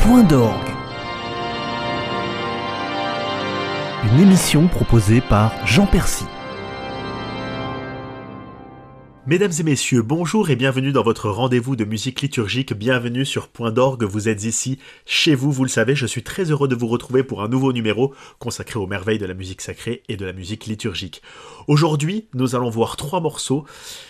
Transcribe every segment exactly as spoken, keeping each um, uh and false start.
Point d'orgue. Une émission proposée par Jean Percy. Mesdames et messieurs, bonjour et bienvenue dans votre rendez-vous de musique liturgique. Bienvenue sur Point d'orgue, vous êtes ici, chez vous, vous le savez. Je suis très heureux de vous retrouver pour un nouveau numéro consacré aux merveilles de la musique sacrée et de la musique liturgique. Aujourd'hui, nous allons voir trois morceaux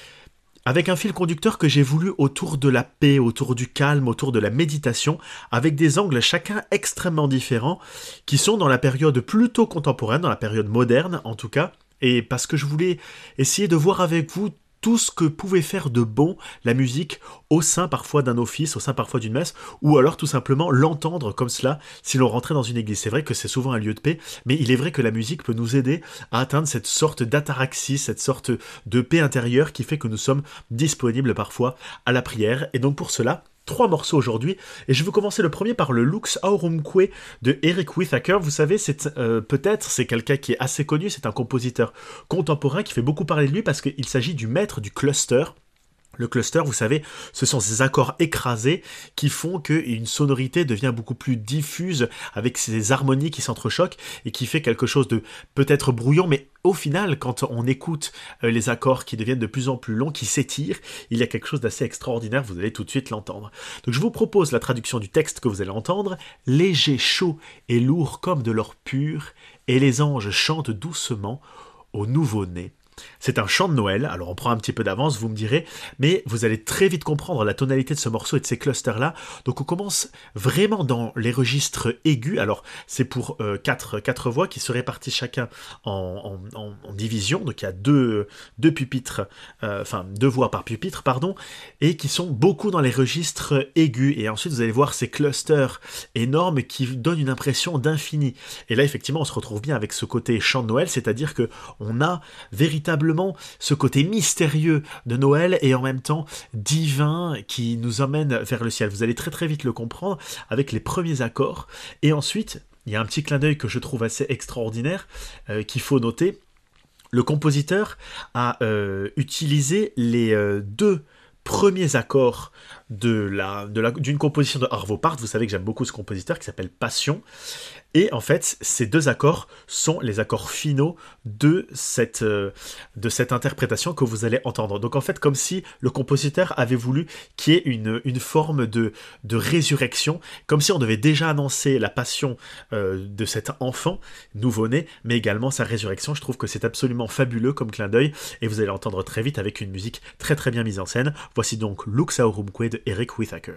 avec un fil conducteur que j'ai voulu autour de la paix, autour du calme, autour de la méditation, avec des angles chacun extrêmement différents, qui sont dans la période plutôt contemporaine, dans la période moderne en tout cas, et parce que je voulais essayer de voir avec vous tout ce que pouvait faire de bon la musique au sein parfois d'un office, au sein parfois d'une messe, ou alors tout simplement l'entendre comme cela si l'on rentrait dans une église. C'est vrai que c'est souvent un lieu de paix, mais il est vrai que la musique peut nous aider à atteindre cette sorte d'ataraxie, cette sorte de paix intérieure qui fait que nous sommes disponibles parfois à la prière. Et donc pour cela, trois morceaux aujourd'hui, et je veux commencer le premier par le Lux Aurumque de Eric Whitacre. Vous savez, c'est euh, peut-être, c'est quelqu'un qui est assez connu, c'est un compositeur contemporain qui fait beaucoup parler de lui parce qu'il s'agit du maître du cluster. Le cluster, vous savez, ce sont ces accords écrasés qui font qu'une sonorité devient beaucoup plus diffuse avec ces harmonies qui s'entrechoquent et qui fait quelque chose de peut-être brouillon, mais au final, quand on écoute les accords qui deviennent de plus en plus longs, qui s'étirent, il y a quelque chose d'assez extraordinaire, vous allez tout de suite l'entendre. Donc je vous propose la traduction du texte que vous allez entendre. « Léger, chaud et lourd comme de l'or pur, et les anges chantent doucement au nouveau-né. » C'est un chant de Noël, alors on prend un petit peu d'avance, vous me direz, mais vous allez très vite comprendre la tonalité de ce morceau et de ces clusters-là. Donc on commence vraiment dans les registres aigus, alors c'est pour euh, quatre, quatre voix qui se répartissent chacun en, en, en, en division, donc il y a deux, deux pupitres, euh, enfin deux voix par pupitre, pardon, et qui sont beaucoup dans les registres aigus. Et ensuite vous allez voir ces clusters énormes qui donnent une impression d'infini. Et là effectivement on se retrouve bien avec ce côté chant de Noël, c'est-à-dire que on a véritablement ce côté mystérieux de Noël et en même temps divin qui nous emmène vers le ciel. Vous allez très très vite le comprendre avec les premiers accords. Et ensuite, il y a un petit clin d'œil que je trouve assez extraordinaire euh, qu'il faut noter. Le compositeur a euh, utilisé les euh, deux premiers accords de la, de la, d'une composition de Arvo Pärt. Vous savez que j'aime beaucoup ce compositeur qui s'appelle Passion. Et en fait, ces deux accords sont les accords finaux de cette, euh, de cette interprétation que vous allez entendre. Donc en fait, comme si le compositeur avait voulu qu'il y ait une, une forme de, de résurrection, comme si on devait déjà annoncer la passion euh, de cet enfant nouveau-né, mais également sa résurrection. Je trouve que c'est absolument fabuleux comme clin d'œil, et vous allez l'entendre très vite avec une musique très très bien mise en scène. Voici donc Lux Aurumque de Eric Whitacre.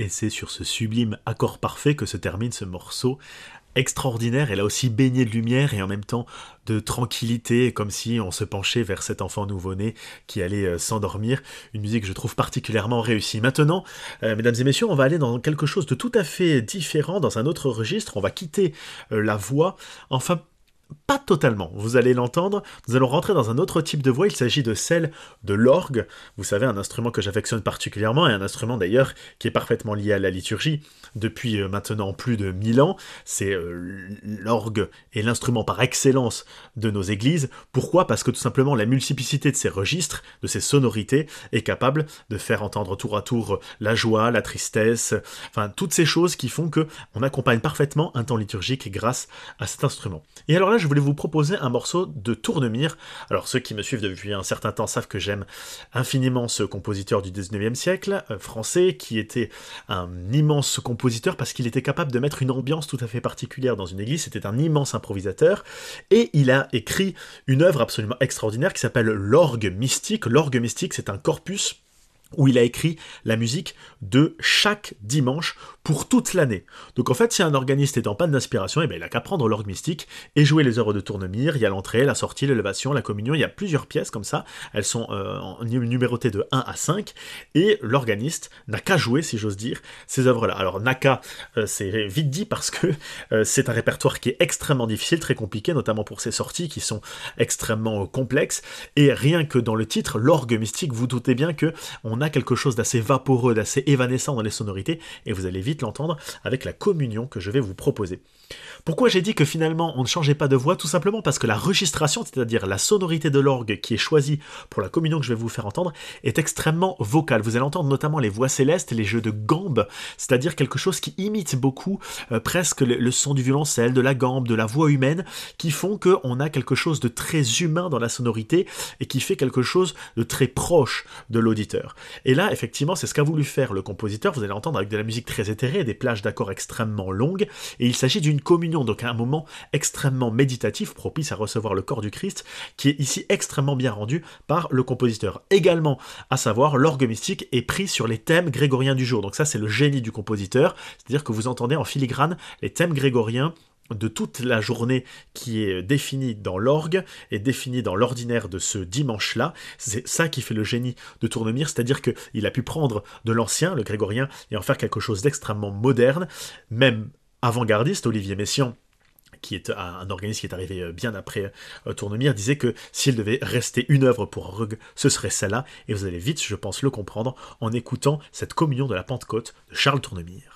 et c'est sur ce sublime accord parfait que se termine ce morceau extraordinaire, et là aussi baigné de lumière et en même temps de tranquillité, comme si on se penchait vers cet enfant nouveau-né qui allait euh, s'endormir. Une musique que je trouve particulièrement réussie. Maintenant, euh, mesdames et messieurs, on va aller dans quelque chose de tout à fait différent, dans un autre registre. On va quitter euh, la voix, enfin pas totalement, vous allez l'entendre, nous allons rentrer dans un autre type de voix, il s'agit de celle de l'orgue, vous savez, un instrument que j'affectionne particulièrement, et un instrument d'ailleurs qui est parfaitement lié à la liturgie, depuis euh, maintenant plus de mille ans, c'est euh, l'orgue est l'instrument par excellence de nos églises. Pourquoi ? Parce que tout simplement la multiplicité de ces registres, de ces sonorités, est capable de faire entendre tour à tour la joie, la tristesse, enfin toutes ces choses qui font que on accompagne parfaitement un temps liturgique grâce à cet instrument. Et alors là, je voulais vous proposer un morceau de Tournemire. Alors ceux qui me suivent depuis un certain temps savent que j'aime infiniment ce compositeur du dix-neuvième siècle, euh, français, qui était un immense compositeur parce qu'il était capable de mettre une ambiance tout à fait particulière dans une église. C'était un immense improvisateur, et il a écrit une œuvre absolument extraordinaire qui s'appelle l'Orgue mystique. L'Orgue mystique, c'est un corpus où il a écrit la musique de chaque dimanche pour toute l'année. Donc en fait, si un organiste est en panne d'inspiration, eh ben, il a qu'à prendre l'orgue mystique et jouer les œuvres de Tournemire. Il y a l'entrée, la sortie, l'élévation, la communion, il y a plusieurs pièces comme ça, elles sont euh, numérotées de un à cinq, et l'organiste n'a qu'à jouer, si j'ose dire, ces œuvres-là. Alors n'a qu'à, euh, c'est vite dit parce que euh, c'est un répertoire qui est extrêmement difficile, très compliqué, notamment pour ses sorties qui sont extrêmement euh, complexes, et rien que dans le titre, l'orgue mystique, vous doutez bien que on a quelque chose d'assez vaporeux, d'assez évanescent dans les sonorités, et vous allez vite l'entendre avec la communion que je vais vous proposer. Pourquoi j'ai dit que finalement on ne changeait pas de voix? Tout simplement parce que la registration, c'est-à-dire la sonorité de l'orgue qui est choisie pour la communion que je vais vous faire entendre, est extrêmement vocale. Vous allez entendre notamment les voix célestes, les jeux de gambe, c'est-à-dire quelque chose qui imite beaucoup euh, presque le, le son du violoncelle, de la gambe, de la voix humaine, qui font qu'on a quelque chose de très humain dans la sonorité et qui fait quelque chose de très proche de l'auditeur. Et là, effectivement, c'est ce qu'a voulu faire le compositeur. Vous allez entendre avec de la musique très éthérée, des plages d'accords extrêmement longues, et il s'agit d'une communion, donc un moment extrêmement méditatif, propice à recevoir le corps du Christ, qui est ici extrêmement bien rendu par le compositeur. Également, à savoir, l'orgue mystique est pris sur les thèmes grégoriens du jour. Donc ça, c'est le génie du compositeur, c'est-à-dire que vous entendez en filigrane les thèmes grégoriens de toute la journée qui est définie dans l'orgue et définie dans l'ordinaire de ce dimanche-là. C'est ça qui fait le génie de Tournemire, c'est-à-dire qu'il a pu prendre de l'ancien, le grégorien, et en faire quelque chose d'extrêmement moderne, même avant-gardiste. Olivier Messiaen, qui est un organiste qui est arrivé bien après euh, Tournemire, disait que s'il devait rester une œuvre pour orgue, ce serait celle-là, et vous allez vite, je pense, le comprendre en écoutant cette communion de la Pentecôte de Charles Tournemire.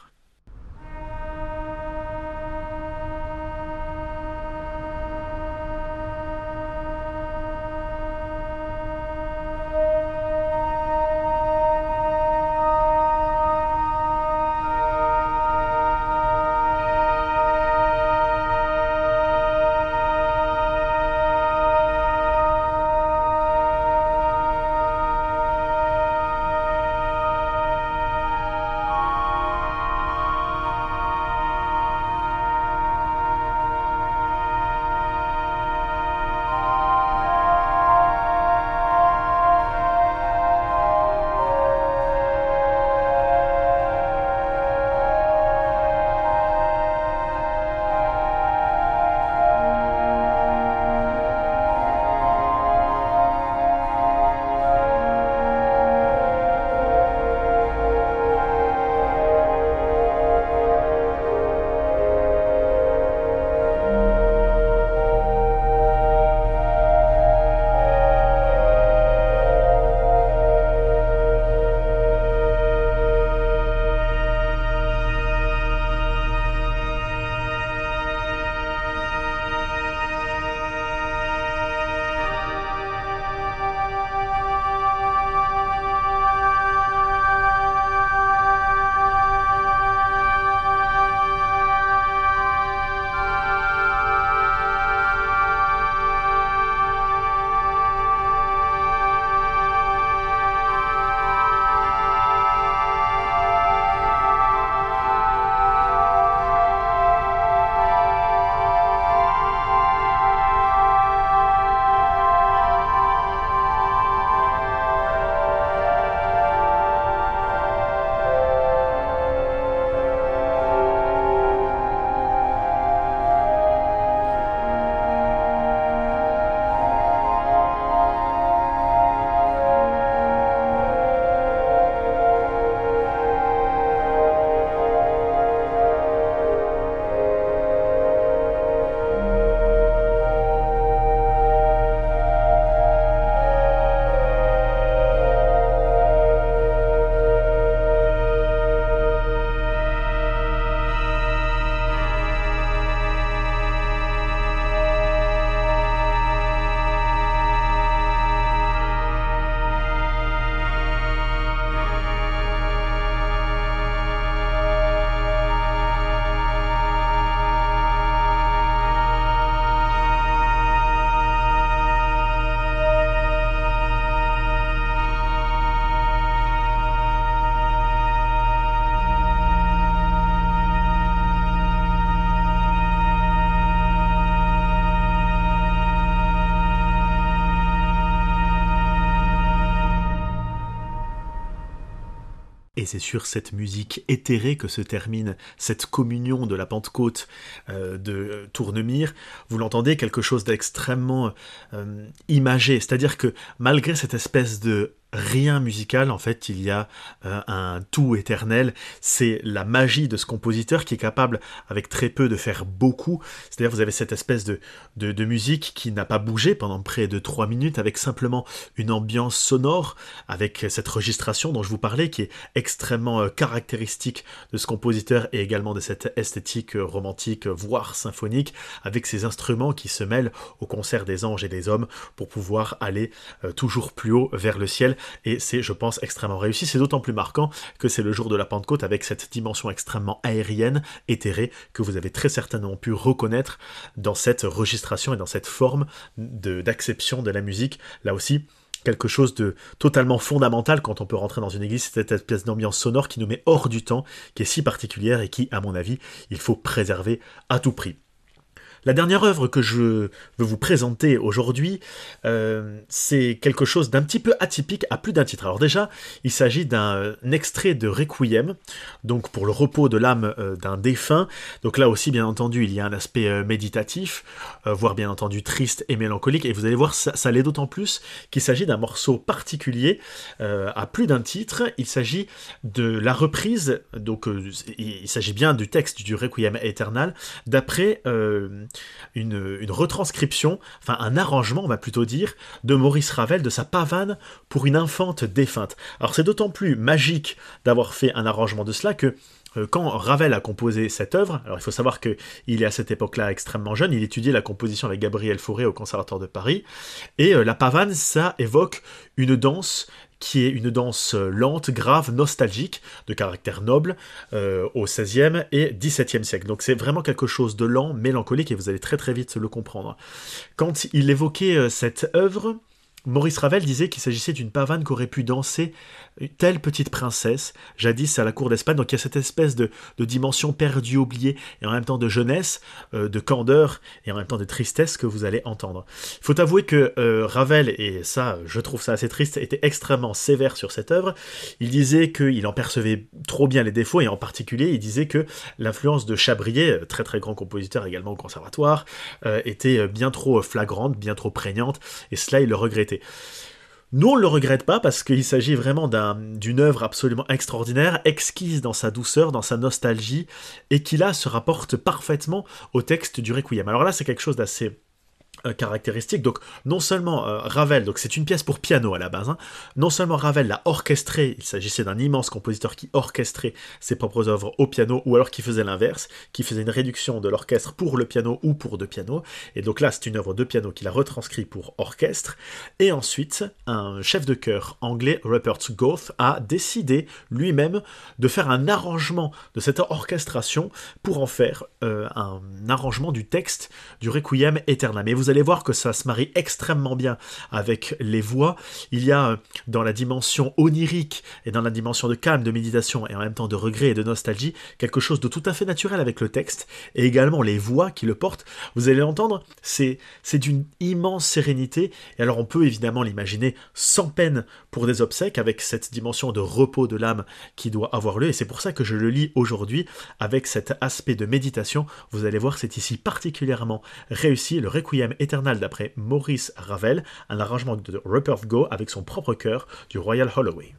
Et c'est sur cette musique éthérée que se termine cette communion de la Pentecôte euh, de Tournemire. Vous l'entendez, quelque chose d'extrêmement euh, imagé, c'est-à-dire que malgré cette espèce de rien musical, en fait, il y a euh, un tout éternel. C'est la magie de ce compositeur qui est capable, avec très peu, de faire beaucoup. C'est-à-dire, vous avez cette espèce de, de, de musique qui n'a pas bougé pendant près de trois minutes, avec simplement une ambiance sonore, avec cette registration dont je vous parlais, qui est extrêmement euh, caractéristique de ce compositeur et également de cette esthétique euh, romantique, voire symphonique, avec ces instruments qui se mêlent au concert des anges et des hommes pour pouvoir aller euh, toujours plus haut vers le ciel. Et c'est, je pense, extrêmement réussi. C'est d'autant plus marquant que c'est le jour de la Pentecôte avec cette dimension extrêmement aérienne, éthérée, que vous avez très certainement pu reconnaître dans cette registration et dans cette forme de, d'acception de la musique. Là aussi, quelque chose de totalement fondamental quand on peut rentrer dans une église, c'est cette espèce d'ambiance sonore qui nous met hors du temps, qui est si particulière et qui, à mon avis, il faut préserver à tout prix. La dernière œuvre que je veux vous présenter aujourd'hui, euh, c'est quelque chose d'un petit peu atypique à plus d'un titre. Alors déjà, il s'agit d'un extrait de Requiem, donc pour le repos de l'âme euh, d'un défunt. Donc là aussi, bien entendu, il y a un aspect euh, méditatif, euh, voire bien entendu triste et mélancolique. Et vous allez voir, ça, ça l'est d'autant plus qu'il s'agit d'un morceau particulier euh, à plus d'un titre. Il s'agit de la reprise, donc euh, il s'agit bien du texte du Requiem Aeternal, d'après... Euh, Une, une retranscription, enfin un arrangement on va plutôt dire, de Maurice Ravel de sa pavane pour une infante défunte. Alors c'est d'autant plus magique d'avoir fait un arrangement de cela que euh, quand Ravel a composé cette œuvre, alors il faut savoir qu'il est à cette époque-là extrêmement jeune, il étudiait la composition avec Gabriel Fauré au Conservatoire de Paris, et euh, la pavane, ça évoque une danse qui est une danse lente, grave, nostalgique, de caractère noble, euh, au seizième et dix-septième siècle. Donc c'est vraiment quelque chose de lent, mélancolique, et vous allez très très vite le comprendre. Quand il évoquait euh, cette œuvre, Maurice Ravel disait qu'il s'agissait d'une pavane qu'aurait pu danser une telle petite princesse, jadis à la cour d'Espagne. Donc il y a cette espèce de, de dimension perdue, oubliée, et en même temps de jeunesse, euh, de candeur, et en même temps de tristesse que vous allez entendre. Il faut avouer que euh, Ravel, et ça je trouve ça assez triste, était extrêmement sévère sur cette œuvre. Il disait qu'il en percevait trop bien les défauts, et en particulier il disait que l'influence de Chabrier, très très grand compositeur également au conservatoire, euh, était bien trop flagrante, bien trop prégnante, et cela il le regrettait. Nous, on ne le regrette pas parce qu'il s'agit vraiment d'un, d'une œuvre absolument extraordinaire, exquise dans sa douceur, dans sa nostalgie, et qui là se rapporte parfaitement au texte du Requiem. Alors là, c'est quelque chose d'assez caractéristique. Donc non seulement euh, Ravel, donc c'est une pièce pour piano à la base, hein, non seulement Ravel l'a orchestré, il s'agissait d'un immense compositeur qui orchestrait ses propres œuvres au piano, ou alors qui faisait l'inverse, qui faisait une réduction de l'orchestre pour le piano ou pour deux pianos, et donc là c'est une œuvre de piano qu'il a retranscrit pour orchestre, et ensuite un chef de chœur anglais, Rupert Gough, a décidé lui-même de faire un arrangement de cette orchestration pour en faire euh, un arrangement du texte du Requiem Aeternam. Mais vous allez voir que ça se marie extrêmement bien avec les voix. Il y a dans la dimension onirique et dans la dimension de calme, de méditation et en même temps de regret et de nostalgie, quelque chose de tout à fait naturel avec le texte et également les voix qui le portent. Vous allez l'entendre, c'est, c'est d'une immense sérénité et alors on peut évidemment l'imaginer sans peine pour des obsèques avec cette dimension de repos de l'âme qui doit avoir lieu et c'est pour ça que je le lis aujourd'hui avec cet aspect de méditation. Vous allez voir, c'est ici particulièrement réussi, le Requiem Éternel d'après Maurice Ravel, un arrangement de Rupert Gough avec son propre chœur du Royal Holloway.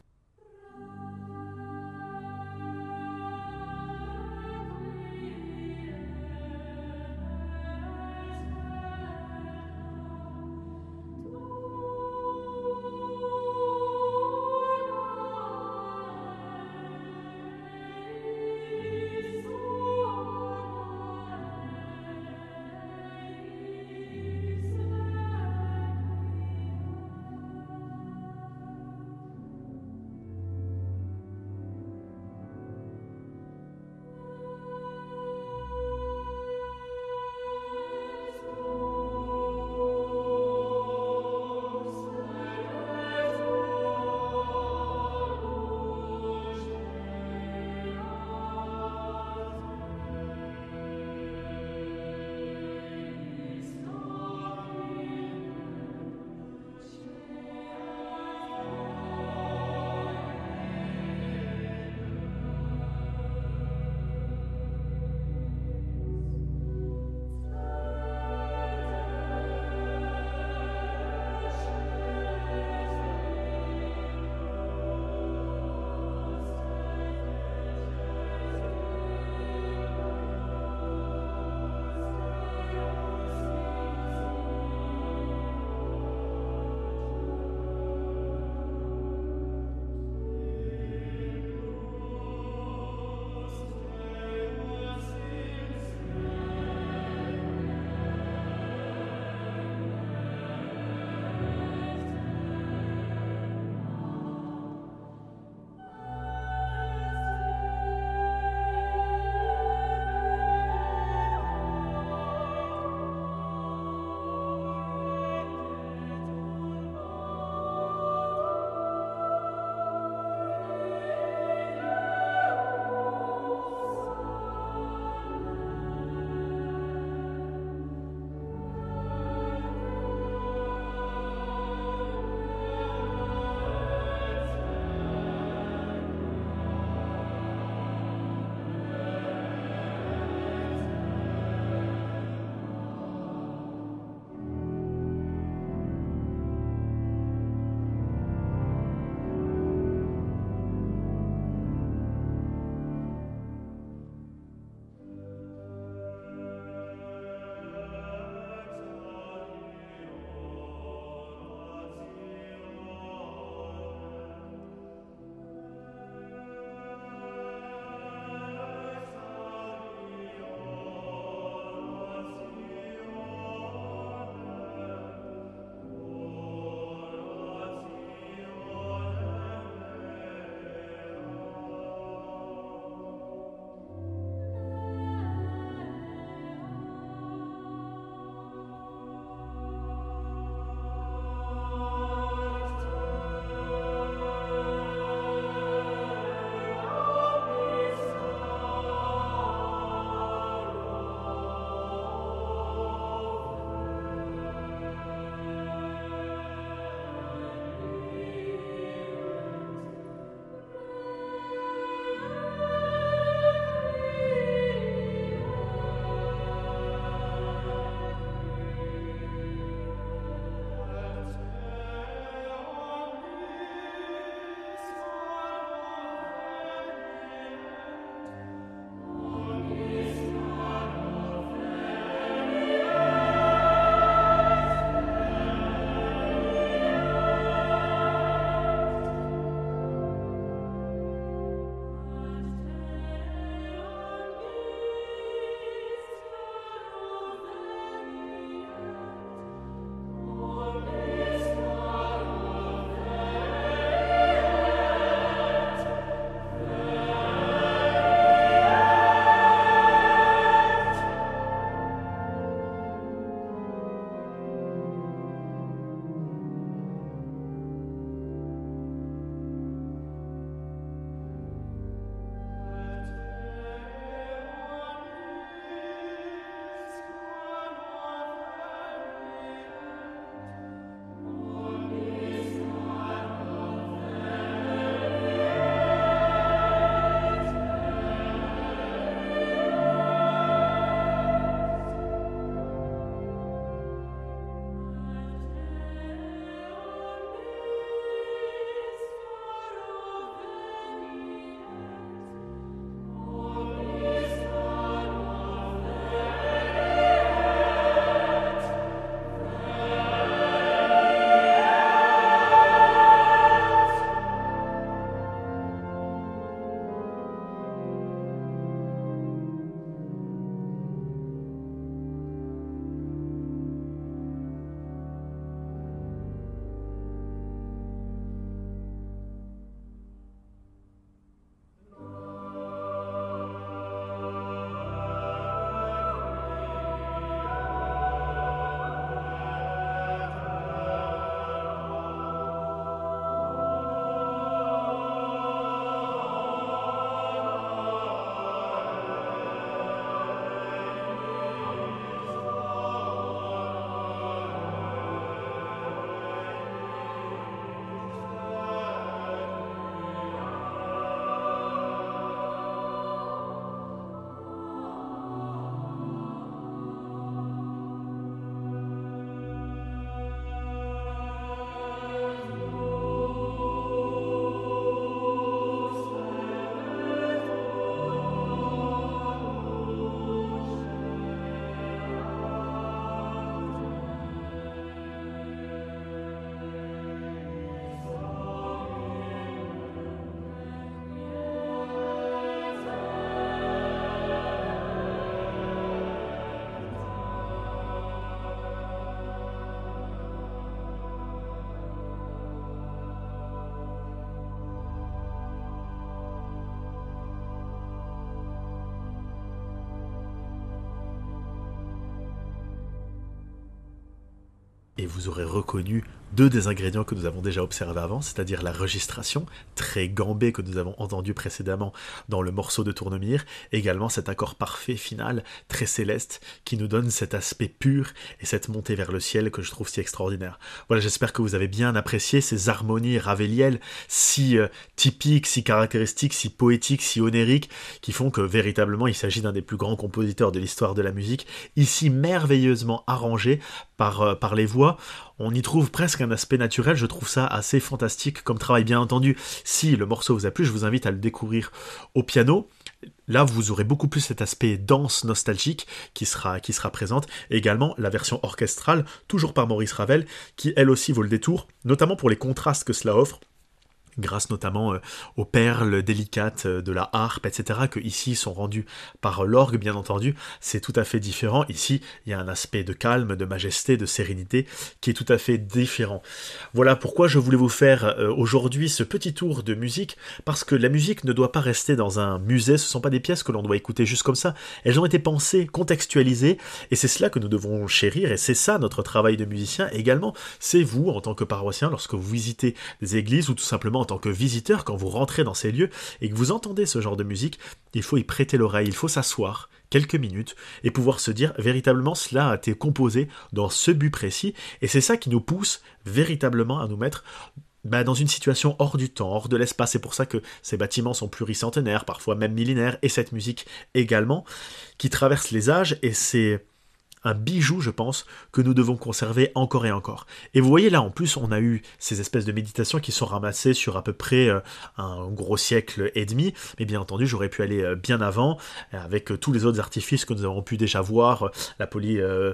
vous aurez reconnu deux des ingrédients que nous avons déjà observés avant, c'est-à-dire la registration, très gambée que nous avons entendu précédemment dans le morceau de Tournemire, également cet accord parfait final, très céleste, qui nous donne cet aspect pur et cette montée vers le ciel que je trouve si extraordinaire. Voilà, j'espère que vous avez bien apprécié ces harmonies ravéliennes si euh, typiques, si caractéristiques, si poétiques, si onériques, qui font que véritablement il s'agit d'un des plus grands compositeurs de l'histoire de la musique, ici merveilleusement arrangé par, euh, par les voix. On y trouve presque un aspect naturel, je trouve ça assez fantastique comme travail. Bien entendu, si le morceau vous a plu, je vous invite à le découvrir au piano. Là, vous aurez beaucoup plus cet aspect danse nostalgique qui sera, qui sera présente. Et également, la version orchestrale, toujours par Maurice Ravel, qui elle aussi vaut le détour, notamment pour les contrastes que cela offre, grâce notamment euh, aux perles délicates euh, de la harpe, et cetera, que ici sont rendues par euh, l'orgue, bien entendu. C'est tout à fait différent. Ici, il y a un aspect de calme, de majesté, de sérénité, qui est tout à fait différent. Voilà pourquoi je voulais vous faire euh, aujourd'hui ce petit tour de musique, parce que la musique ne doit pas rester dans un musée, ce ne sont pas des pièces que l'on doit écouter juste comme ça. Elles ont été pensées, contextualisées, et c'est cela que nous devons chérir, et c'est ça notre travail de musicien également. C'est vous, en tant que paroissien, lorsque vous visitez des églises, ou tout simplement en tant que visiteur, quand vous rentrez dans ces lieux et que vous entendez ce genre de musique, il faut y prêter l'oreille, il faut s'asseoir quelques minutes et pouvoir se dire véritablement cela a été composé dans ce but précis, et c'est ça qui nous pousse véritablement à nous mettre bah, dans une situation hors du temps, hors de l'espace. C'est pour ça que ces bâtiments sont pluricentenaires, parfois même millénaires, et cette musique également, qui traverse les âges, et c'est un bijou, je pense, que nous devons conserver encore et encore. Et vous voyez là, en plus, on a eu ces espèces de méditations qui sont ramassées sur à peu près euh, un gros siècle et demi, mais bien entendu, j'aurais pu aller euh, bien avant, euh, avec euh, tous les autres artifices que nous avons pu déjà voir, euh, la polychoralité,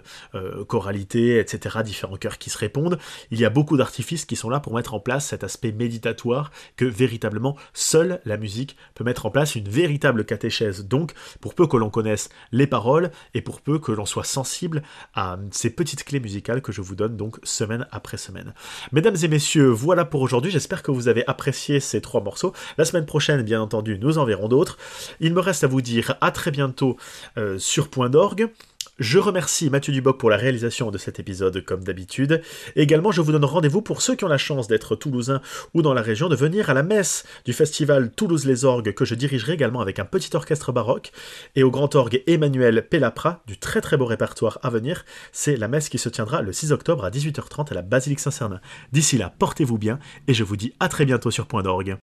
euh, euh, et cetera, différents chœurs qui se répondent. Il y a beaucoup d'artifices qui sont là pour mettre en place cet aspect méditatoire que, véritablement, seule la musique peut mettre en place, une véritable catéchèse. Donc, pour peu que l'on connaisse les paroles, et pour peu que l'on soit sensible à ces petites clés musicales que je vous donne donc semaine après semaine. Mesdames et messieurs, voilà pour aujourd'hui, j'espère que vous avez apprécié ces trois morceaux. La semaine prochaine, bien entendu, nous en verrons d'autres. Il me reste à vous dire à très bientôt euh, sur Point d'Orgue. Je remercie Mathieu Duboc pour la réalisation de cet épisode comme d'habitude. Également, je vous donne rendez-vous pour ceux qui ont la chance d'être toulousains ou dans la région, de venir à la messe du festival Toulouse les Orgues que je dirigerai également avec un petit orchestre baroque, et au grand orgue Emmanuel Pellapra, du très très beau répertoire à venir. C'est la messe qui se tiendra le six octobre à dix-huit heures trente à la basilique Saint-Cernin. D'ici là, portez-vous bien et je vous dis à très bientôt sur Point d'Orgue.